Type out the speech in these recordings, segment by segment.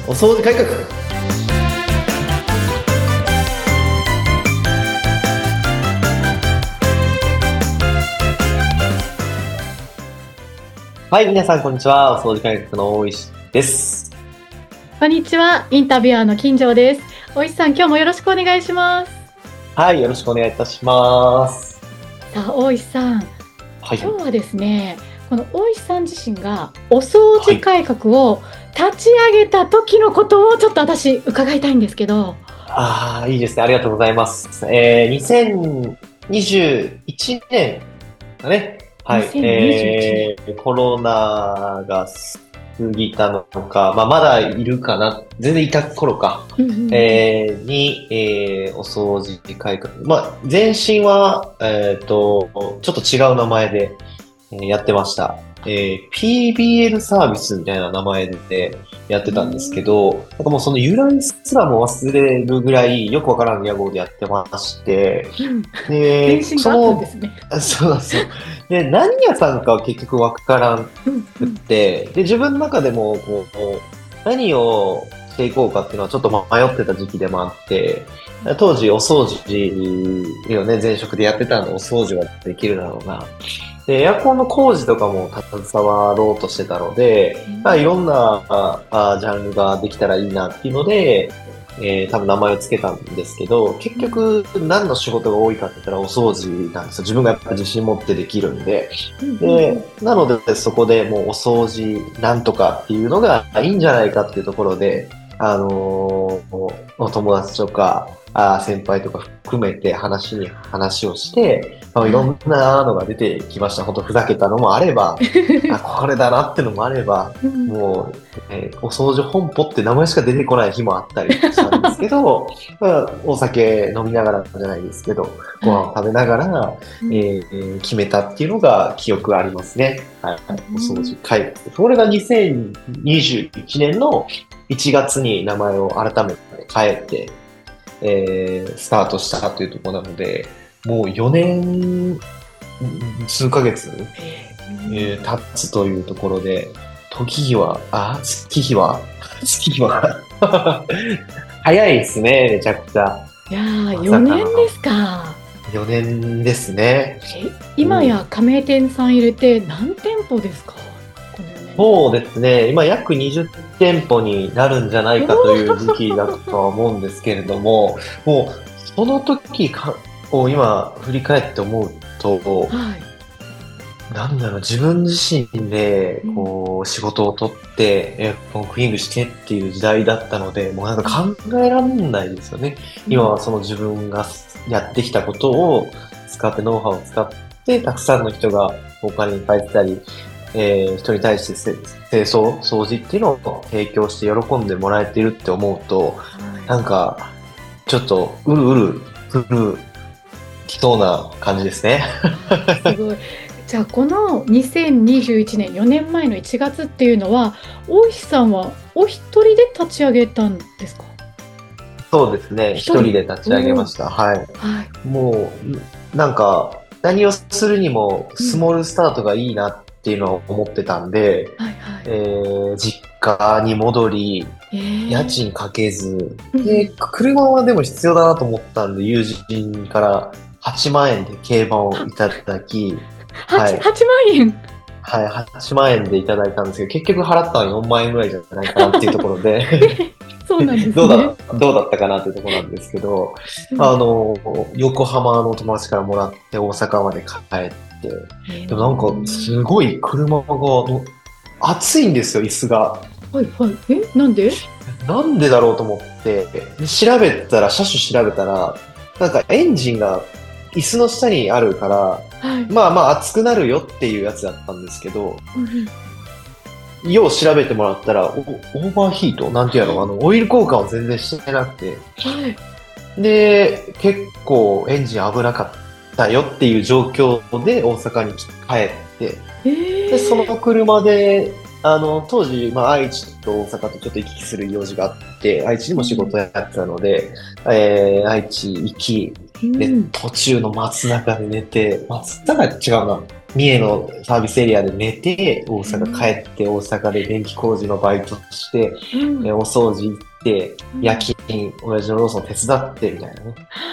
お掃除改革。はい、皆さんこんにちは。お掃除改革の大石です。 こんにちは、インタビュアーの金城です。大石さん、今日もよろしくお願いします。 はい、よろしくお願いいたします。 さあ、大石さん、 はい、 今日はですね、この大石さん自身がお掃除改革を立ち上げた時のことをちょっと私伺いたいんですけど。 いいですね。ありがとうございます。2021年だね。はい。 2021年。 コロナが過ぎたのか、まだいるかな。全然いた頃か。お掃除改革。前身は、ちょっと違う名前で、やってました。PBL サービスみたいな名前でやってたんですけど、なんかもうその由来すらも忘れるぐらいよくわからん屋号でやってまして、 前身があったんですね。 そうなんですよ。で、何屋さんかは結局わからんくって、で、自分の中でもこう、何をしていこうかっていうのはちょっと迷ってた時期でもあって、当時お掃除をね、前職でやってたんでお掃除はできるだろうな。で、エアコンの工事とかも携わろうとしてたので、いろんなジャンルができたらいいなっていうので、多分名前をつけたんですけど、結局何の仕事が多いかって言ったらお掃除なんですよ。自分がやっぱ自信持ってできるんで。で、なのでそこでもうお掃除なんとかっていうのがいいんじゃないかっていうところで、お友達とか、先輩とか含めて話をして、いろんなのが出てきました。本当ふざけたのもあれば、これだなってのもあれば、もう、お掃除本舗って名前しか出てこない日もあったりしたんですけど、お酒飲みながらじゃないですけど、ご飯を食べながら、決めたっていうのが記憶ありますね。はい、お掃除改革。それが2021年の1月に名前を改めて変えて、スタートしたというところなので、もう4年数ヶ月、経つというところで、月日は早いですね、めちゃくちゃ。 いやー、4年ですか。 4年ですね。 今や加盟店さん入れて何店舗ですか？ そうですね。今約20店舗になるんじゃないかという時期だとは思うんですけれども、もうその時を今振り返って思うと、なんだろう、自分自身でこう仕事を取ってエアコンクリーニングしてっていう時代だったので、もうなんか考えられないですよね。今はその自分がやってきたことを使って、ノウハウを使って、たくさんの人がお金に返したり、人に対して清掃、掃除っていうのを提供して喜んでもらえているって思うと、なんか、ちょっとうるうるくるきそうな感じですね。 すごい。じゃあこの2021年、4年前の1月っていうのは、大石さんはお一人で立ち上げたんですか？ そうですね。一人で立ち上げました。はい。もう、なんか、何をするにもスモールスタートがいいなっていうのを思ってたんで、実家に戻り、家賃かけず、で、車はでも必要だなと思ったんで、友人から8万円で競馬をいただき、 8万円はい、8万円でいただいたんですけど、結局払ったのは4万円ぐらいじゃないかなっていうところで、 そうなんですね。 どうだったかなっていうところなんですけど、横浜の友達からもらって大阪まで帰って、でもなんかすごい車が暑いんですよ、椅子が。 なんで？ なんでだろうと思って、車種調べたら、なんかエンジンが椅子の下にあるから、熱くなるよっていうやつだったんですけど、よう調べてもらったら、オーバーヒートなんていうの、オイル交換を全然してなくて、で、結構エンジン危なかったよっていう状況で大阪に帰って、で、その車で、当時、愛知と大阪とちょっと行き来する用事があって、愛知にも仕事やってたので、愛知行き、で、途中の松中で寝て、松中違うな。 三重のサービスエリアで寝て、大阪帰って大阪で電気工事のバイトして、お掃除行って、夜勤、親父のローソン手伝ってみたいな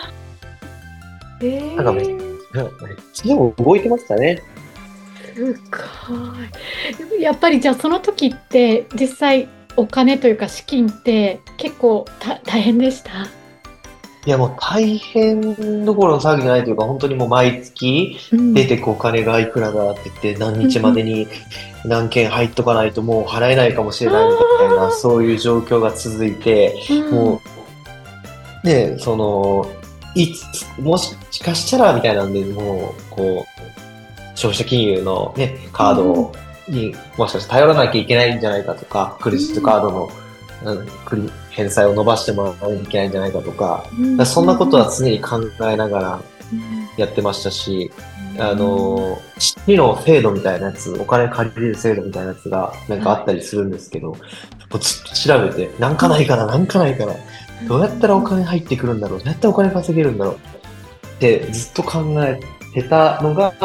ね。なんかめっちゃ動いてましたね。 すごい。やっぱりじゃあその時って実際お金というか資金って結構大変でした？ いやもう大変どころの騒ぎじゃないというか、本当にもう毎月出てくお金がいくらだって言って、何日までに何件入っとかないともう払えないかもしれないみたいな、そういう状況が続いて、もう、ね、もしかしたらみたいなんで、もう、こう、消費者金融のね、カードにもしかして頼らなきゃいけないんじゃないかとか、クレジットカードの返済を伸ばしてもらわなきゃいけないんじゃないかとか、そんなことは常に考えながらやってましたし、父の制度みたいなやつ、お金借りれる制度みたいなやつがなんかあったりするんですけど、もうずっと調べて、なんかないかな、どうやったらお金入ってくるんだろう、どうやったらお金稼げるんだろうってずっと考えてたのが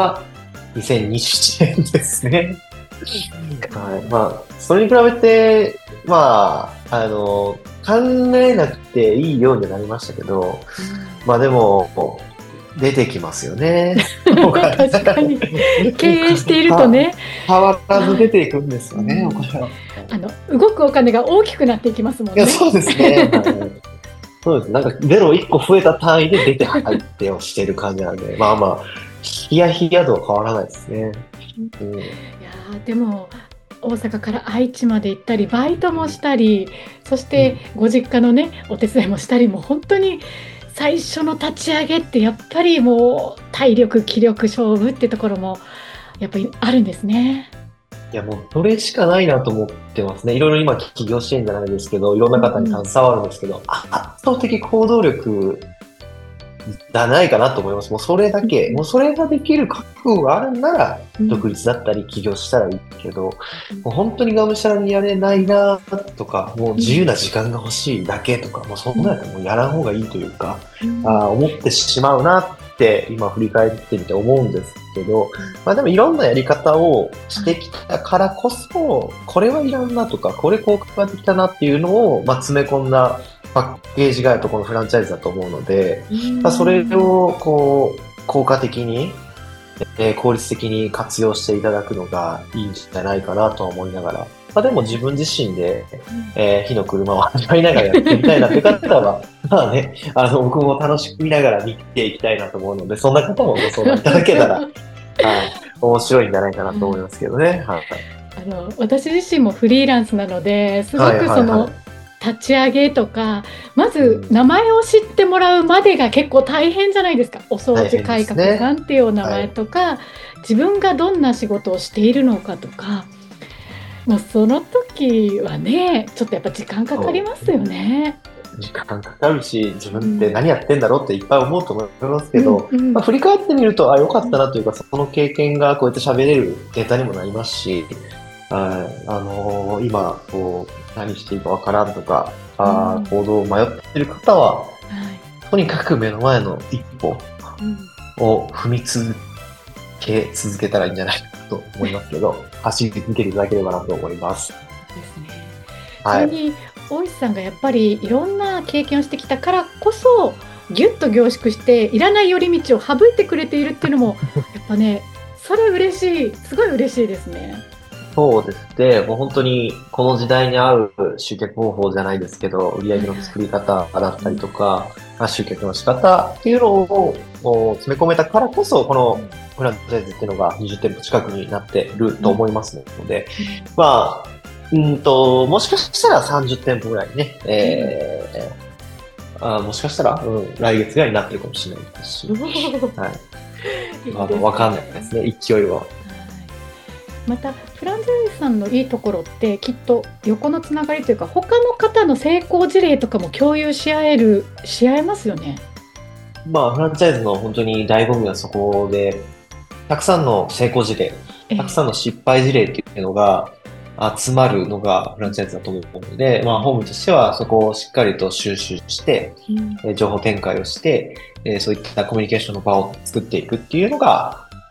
2027年ですね。はい。まあ、それに比べて、まあ、考えなくていいようになりましたけど、まあでも、出てきますよね。 確かに。経営しているとね。 変わらず出ていくんですよね、お金は。 動くお金が大きくなっていきますもんね。 いや、そうですね。そうです。なんか、ゼロ1個増えた単位で出て入ってをしてる感じなんで、まあまあ、ヒヤヒヤ度は変わらないですね。いやでも、大阪から愛知まで行ったり、バイトもしたり、そしてご実家のね、お手伝いもしたり、もう本当に最初の立ち上げってやっぱりもう体力、気力勝負ってところもやっぱりあるんですね。 いやもうそれしかないなと思ってますね。いろいろ今起業支援じゃないですけど、いろんな方に携わるんですけど、圧倒的行動力じゃないかなと思います。もうそれだけ、もうそれができる覚悟があるんなら、独立だったり起業したらいいけど、もう本当にがむしゃらにやれないなとか、もう自由な時間が欲しいだけとか、もうそんなやつもうやらん方がいいというか、思ってしまうなって今振り返ってみて思うんですけど、まあでもいろんなやり方をしてきたからこそ、これはいらんなとか、これ効果ができたなっていうのを、まあ、詰め込んだパッケージがあるとこのフランチャイズだと思うので、まあ、それをこう効果的に、効率的に活用していただくのがいいんじゃないかなと思いながら、まあ、でも自分自身で、火の車を味わいながらやってみたいなって方は、まあね、僕も楽しみながら見ていきたいなと思うので、そんな方もご相談いただけたら、面白いんじゃないかなと思いますけどね。 私自身もフリーランスなので、すごく立ち上げとか、まず名前を知ってもらうまでが結構大変じゃないですか。お掃除改革さんっていうお名前とか、自分がどんな仕事をしているのかとか、もうその時はね、ちょっとやっぱ時間かかりますよね。 時間かかるし、自分って何やってんだろうっていっぱい思うと思いますけど、まあ、振り返ってみると、良かったなというか、その経験がこうやって喋れるネタにもなりますし、今こう何していいかわからんとか、行動を迷っている方は、とにかく目の前の一歩を踏み続けたらいいんじゃないかと思いますけど、走り続けていただければなと思います。 そうですね。それに大石さんがやっぱりいろんな経験をしてきたからこそ、ぎゅっと凝縮していらない寄り道を省いてくれているっていうのもやっぱね、それ嬉しい、すごい嬉しいですね。 そうですね。もう本当にこの時代に合う集客方法じゃないですけど、売り上げの作り方だったりとか、集客の仕方っていうのを詰め込めたからこそ、このフランチャイズっていうのが20店舗近くになってると思いますので、まあ、もしかしたら30店舗ぐらいにね、もしかしたら、来月ぐらいになってるかもしれないですし、わかんないですね、勢いは。 またフランチャイズさんのいいところってきっと横のつながりというか、他の方の成功事例とかも共有し合えますよね。 まあフランチャイズの本当に醍醐味はそこで、たくさんの成功事例、たくさんの失敗事例っていうのが集まるのがフランチャイズだと思うので、まあホームとしてはそこをしっかりと収集して、情報展開をして、そういったコミュニケーションの場を作っていくっていうのが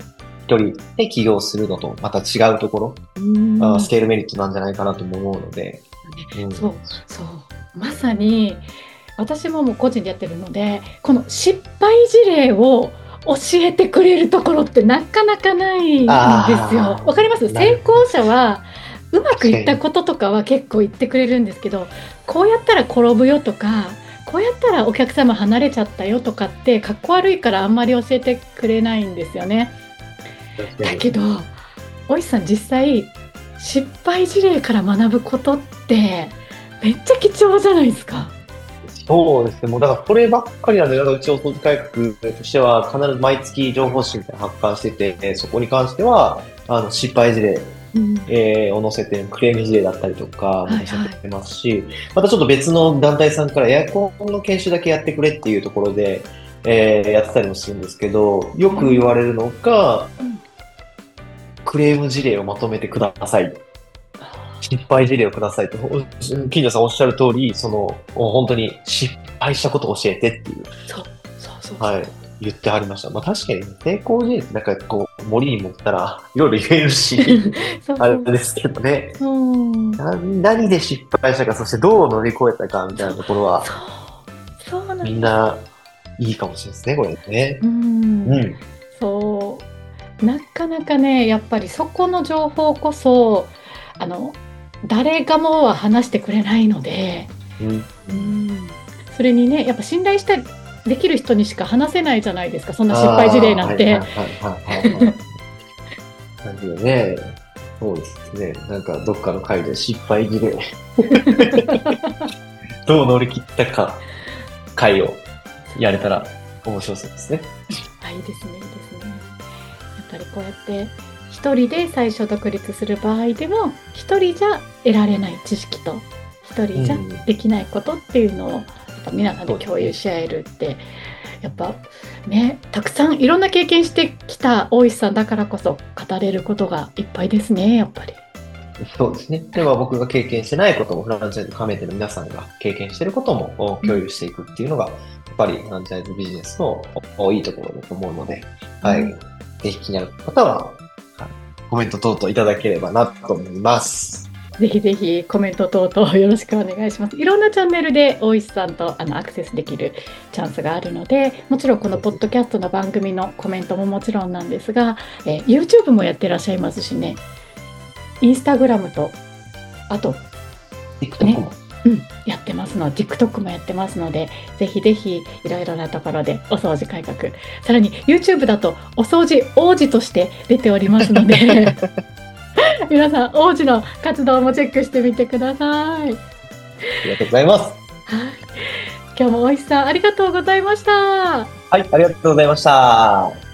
一人で起業するのとまた違うところ、スケールメリットなんじゃないかなとも思うので。 そうまさに私ももう個人でやってるので、この失敗事例を教えてくれるところってなかなかないんですよ。わかります？成功者はうまくいったこととかは結構言ってくれるんですけど、こうやったら転ぶよとか、こうやったらお客様離れちゃったよとかってかっこ悪いからあんまり教えてくれないんですよね。だけど大石さん、実際失敗事例から学ぶことってめっちゃ貴重じゃないですか。 そうですね。もうだからこればっかりなんで、だからうちお掃除改革としては必ず毎月情報誌みたいなの発刊してて、そこに関しては失敗事例、を載せて、クレーム事例だったりとかも載せてますし、またちょっと別の団体さんからエアコンの研修だけやってくれっていうところで、やってたりもするんですけど、よく言われるのが、クレーム事例をまとめてください。失敗事例をくださいと、金城さんおっしゃる通り、本当に失敗したことを教えてっていう。はい。言ってはりました。まあ確かに、成功事例ってなんかこう、森に持ったらいろいろ言えるし、あれですけどね。何で失敗したか、そしてどう乗り越えたかみたいなところは、みんないいかもしれないですね、これね。 なかなかね、やっぱりそこの情報こそ、誰がもは話してくれないので、それにね、やっぱ信頼できる人にしか話せないじゃないですか、そんな失敗事例なんて。 なんでね、そうですね、なんかどっかの回で失敗事例どう乗り切ったか回をやれたら面白そうですね。 いいですね、やっぱりこうやって一人で最初独立する場合でも、一人じゃ得られない知識と一人じゃできないことっていうのをやっぱ皆さんで共有し合えるって、やっぱね、たくさんいろんな経験してきた大石さんだからこそ語れることがいっぱいですね、やっぱり。 そうですね。では僕が経験してないことも、フランチャイズ加盟店の皆さんが経験していることも共有していくっていうのが、やっぱりフランチャイズビジネスのいいところだと思うので、はい。ぜひ気になる方は、コメント等々いただければなと思います。 ぜひぜひコメント等々よろしくお願いします。いろんなチャンネルで大石さんとアクセスできるチャンスがあるので、もちろんこのポッドキャストの番組のコメントももちろんなんですが、YouTube もやってらっしゃいますしね、インスタグラムと、あと、 TikTok も。 やってますので、TikTok もやってますので、ぜひぜひいろいろなところでお掃除改革、さらに YouTube だとお掃除王子として出ておりますので皆さん王子の活動もチェックしてみてください。 ありがとうございます。 今日も大石さんありがとうございました。 はい、ありがとうございました。